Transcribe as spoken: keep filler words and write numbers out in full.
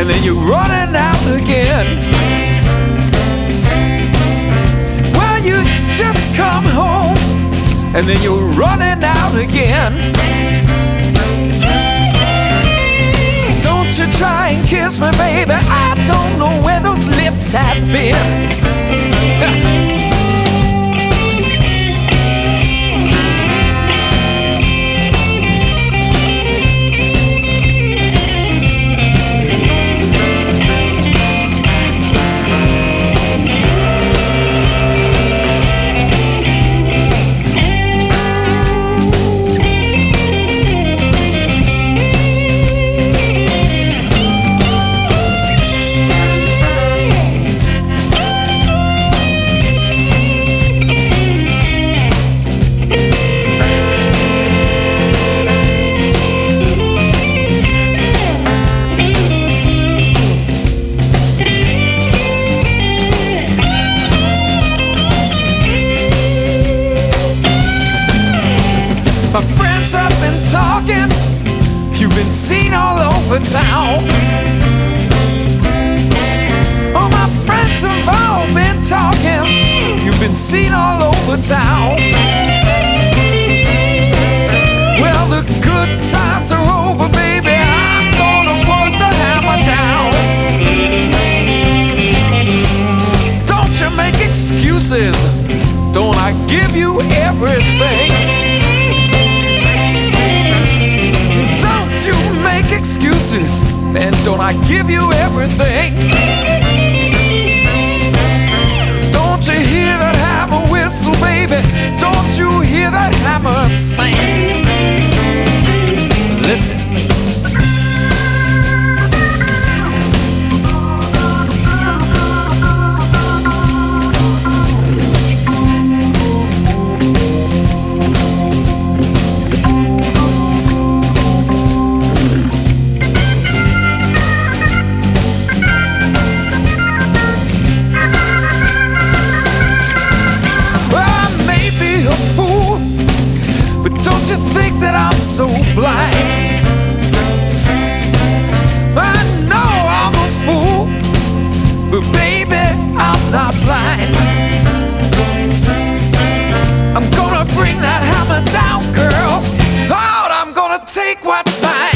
then you're running out again. Well, you just come home, and then you're running out again. Don't you try and kiss me, baby, I don't know where those lips have been. My friends have been talking, you've been seen all over town. Oh, my friends have all been talking, you've been seen all over town. Well, the good times are over, baby, I'm gonna put the hammer down. Don't you make excuses, don't I give you everything? Excuses, and don't I give you everything? Don't you hear that hammer whistle, baby? Don't you hear that hammer sing? Listen. You think that I'm so blind? I know I'm a fool, but baby, I'm not blind. I'm gonna bring that hammer down, girl. Lord, I'm gonna take what's mine.